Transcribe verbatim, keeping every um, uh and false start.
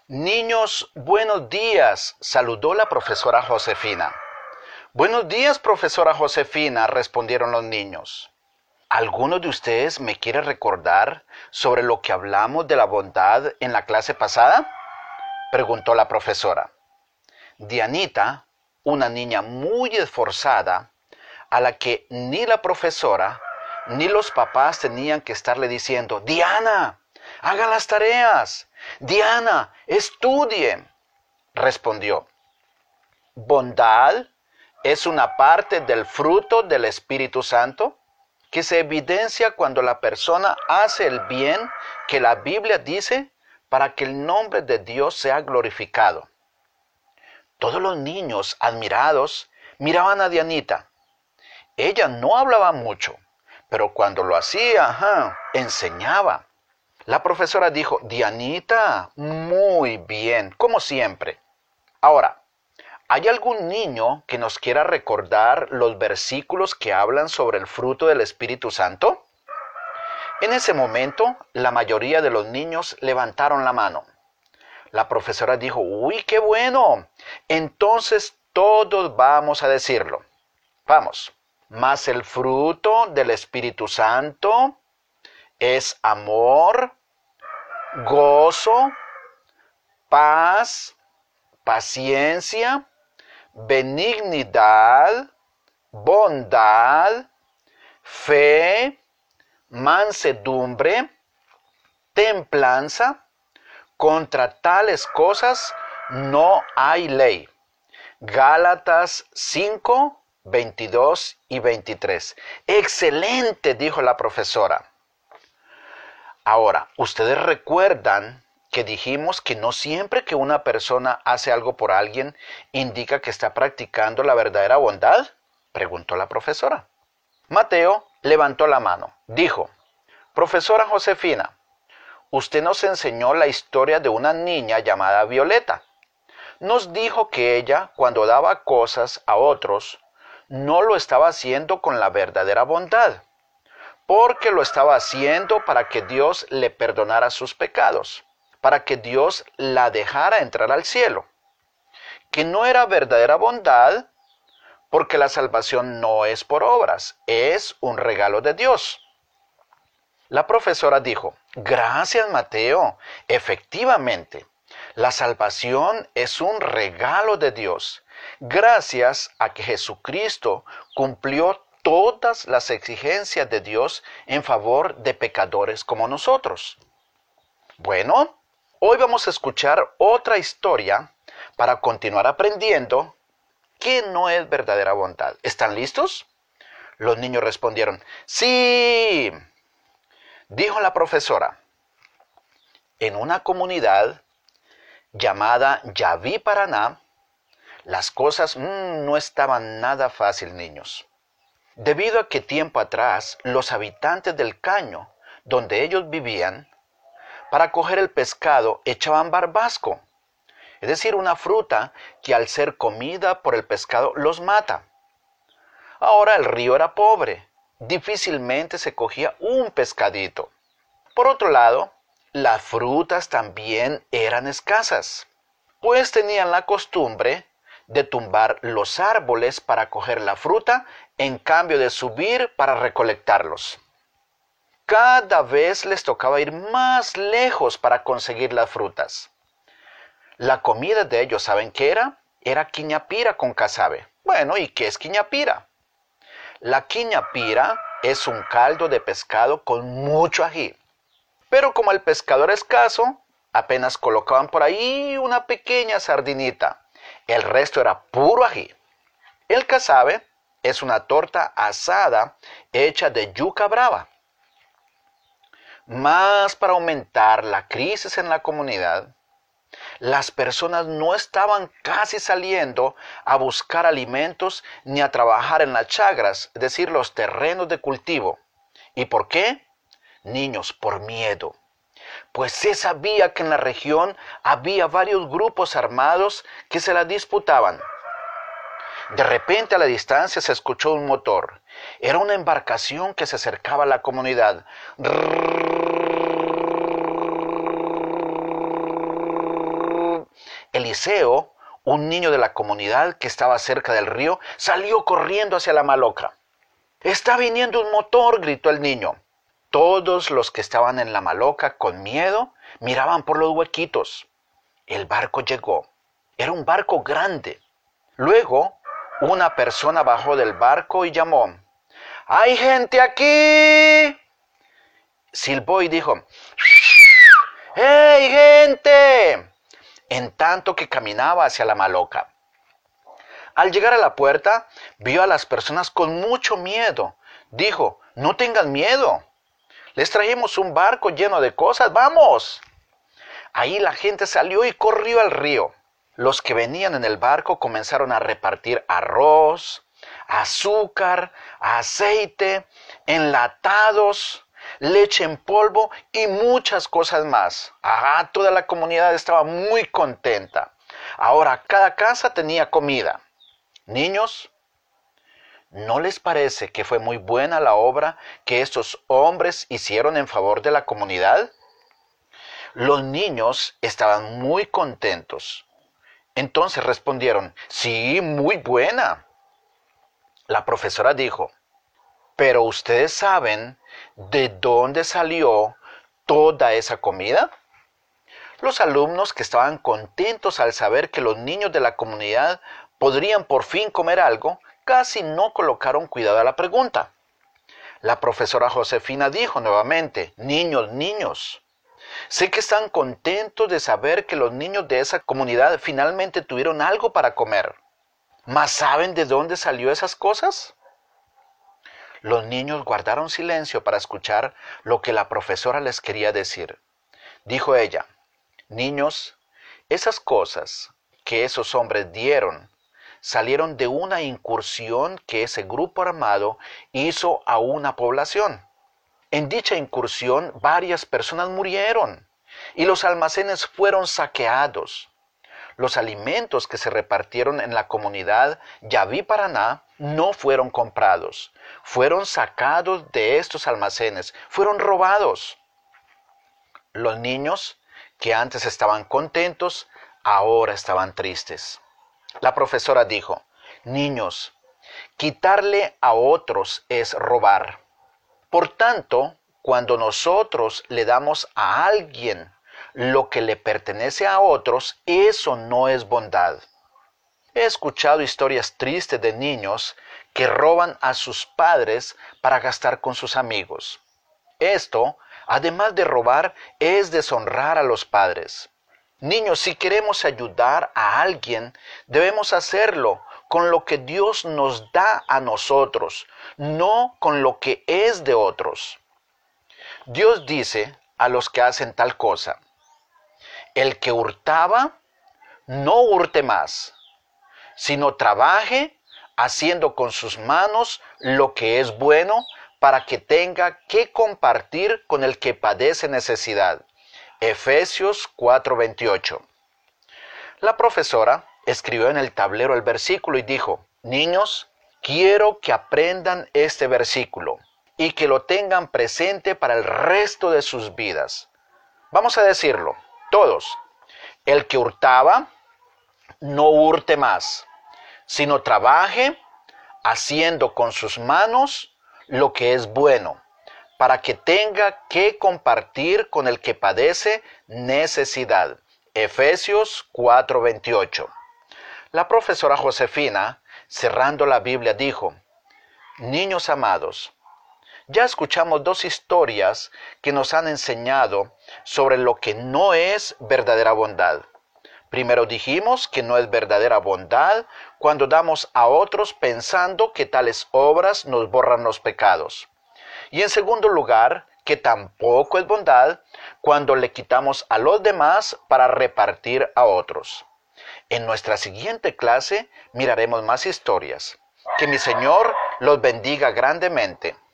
Niños, buenos días, saludó la profesora Josefina. Buenos días, profesora Josefina, respondieron los niños. ¿Alguno de ustedes me quiere recordar sobre lo que hablamos de la bondad en la clase pasada?, preguntó la profesora. Dianita, una niña muy esforzada, a la que ni la profesora ni los papás tenían que estarle diciendo: Diana, haga las tareas, Diana, estudie, respondió: bondad es una parte del fruto del Espíritu Santo que se evidencia cuando la persona hace el bien que la Biblia dice para que el nombre de Dios sea glorificado. Todos los niños, admirados, miraban a Dianita. Ella no hablaba mucho, pero cuando lo hacía, ajá, enseñaba. La profesora dijo: Dianita, muy bien, como siempre. Ahora, ¿hay algún niño que nos quiera recordar los versículos que hablan sobre el fruto del Espíritu Santo? En ese momento, la mayoría de los niños levantaron la mano. La profesora dijo: ¡Uy, qué bueno! Entonces todos vamos a decirlo. Vamos. Mas el fruto del Espíritu Santo es amor, gozo, paz, paciencia, benignidad, bondad, fe, mansedumbre, templanza. Contra tales cosas no hay ley. Gálatas cinco, veintidós y veintitrés. ¡Excelente!, dijo la profesora. Ahora, ¿ustedes recuerdan que dijimos que no siempre que una persona hace algo por alguien indica que está practicando la verdadera bondad?, preguntó la profesora. Mateo levantó la mano. Dijo: Profesora Josefina, usted nos enseñó la historia de una niña llamada Violeta. Nos dijo que ella, cuando daba cosas a otros, no lo estaba haciendo con la verdadera bondad, porque lo estaba haciendo para que Dios le perdonara sus pecados, para que Dios la dejara entrar al cielo. Que no era verdadera bondad, porque la salvación no es por obras, es un regalo de Dios. La profesora dijo: Gracias, Mateo. Efectivamente, la salvación es un regalo de Dios, gracias a que Jesucristo cumplió todas las exigencias de Dios en favor de pecadores como nosotros. Bueno, hoy vamos a escuchar otra historia para continuar aprendiendo qué no es verdadera bondad. ¿Están listos? Los niños respondieron: ¡Sí! Dijo la profesora: en una comunidad llamada Yaví, Paraná, las cosas mmm, no estaban nada fácil, niños. Debido a que tiempo atrás los habitantes del caño donde ellos vivían, para coger el pescado echaban barbasco, es decir, una fruta que al ser comida por el pescado los mata. Ahora el río era pobre. Difícilmente se cogía un pescadito. Por otro lado, las frutas también eran escasas, pues tenían la costumbre de tumbar los árboles para coger la fruta en cambio de subir para recolectarlos. Cada vez les tocaba ir más lejos para conseguir las frutas. La comida de ellos, ¿saben qué era? Era quiñapira con casabe. Bueno, ¿y qué es quiñapira? La quiñapira es un caldo de pescado con mucho ají. Pero como el pescado era escaso, apenas colocaban por ahí una pequeña sardinita. El resto era puro ají. El casabe es una torta asada hecha de yuca brava. Más para aumentar la crisis en la comunidad, las personas no estaban casi saliendo a buscar alimentos ni a trabajar en las chagras, es decir, los terrenos de cultivo. ¿Y por qué? Niños, por miedo. Pues se sabía que en la región había varios grupos armados que se la disputaban. De repente a la distancia se escuchó un motor. Era una embarcación que se acercaba a la comunidad. Eliseo, un niño de la comunidad que estaba cerca del río, salió corriendo hacia la maloca. «¡Está viniendo un motor!», gritó el niño. Todos los que estaban en la maloca con miedo miraban por los huequitos. El barco llegó. Era un barco grande. Luego, una persona bajó del barco y llamó: «¡Hay gente aquí!». Silbó y dijo: «¡Hey, gente!», en tanto que caminaba hacia la maloca. Al llegar a la puerta, vio a las personas con mucho miedo. Dijo: «No tengan miedo. Les trajimos un barco lleno de cosas, ¡vamos!». Ahí la gente salió y corrió al río. Los que venían en el barco comenzaron a repartir arroz, azúcar, aceite, enlatados, leche en polvo y muchas cosas más. Ah, toda la comunidad estaba muy contenta. Ahora cada casa tenía comida. Niños, ¿no les parece que fue muy buena la obra que estos hombres hicieron en favor de la comunidad? Los niños estaban muy contentos. Entonces respondieron: «Sí, muy buena». La profesora dijo: «¿Pero ustedes saben de dónde salió toda esa comida?». Los alumnos, que estaban contentos al saber que los niños de la comunidad podrían por fin comer algo, casi no colocaron cuidado a la pregunta. La profesora Josefina dijo nuevamente: «Niños, niños, sé que están contentos de saber que los niños de esa comunidad finalmente tuvieron algo para comer. ¿Mas saben de dónde salió esas cosas?». Los niños guardaron silencio para escuchar lo que la profesora les quería decir. Dijo ella: «Niños, esas cosas que esos hombres dieron salieron de una incursión que ese grupo armado hizo a una población. En dicha incursión varias personas murieron y los almacenes fueron saqueados. Los alimentos que se repartieron en la comunidad Yaví Paraná no fueron comprados, fueron sacados de estos almacenes, fueron robados». Los niños, que antes estaban contentos, ahora estaban tristes. La profesora dijo: «Niños, quitarle a otros es robar. Por tanto, cuando nosotros le damos a alguien lo que le pertenece a otros, eso no es bondad». He escuchado historias tristes de niños que roban a sus padres para gastar con sus amigos. Esto, además de robar, es deshonrar a los padres. Niños, si queremos ayudar a alguien, debemos hacerlo con lo que Dios nos da a nosotros, no con lo que es de otros. Dios dice a los que hacen tal cosa: «El que hurtaba, no hurte más, sino trabaje haciendo con sus manos lo que es bueno, para que tenga que compartir con el que padece necesidad». Efesios cuatro veintiocho. La profesora escribió en el tablero el versículo y dijo: «Niños, quiero que aprendan este versículo y que lo tengan presente para el resto de sus vidas». Vamos a decirlo, todos. El que hurtaba, no hurte más, sino trabaje haciendo con sus manos lo que es bueno, para que tenga que compartir con el que padece necesidad. Efesios cuatro veintiocho. La profesora Josefina, cerrando la Biblia, dijo: «Niños amados, ya escuchamos dos historias que nos han enseñado sobre lo que no es verdadera bondad. Primero dijimos que no es verdadera bondad cuando damos a otros pensando que tales obras nos borran los pecados. Y en segundo lugar, que tampoco es bondad cuando le quitamos a los demás para repartir a otros. En nuestra siguiente clase miraremos más historias. Que mi Señor los bendiga grandemente.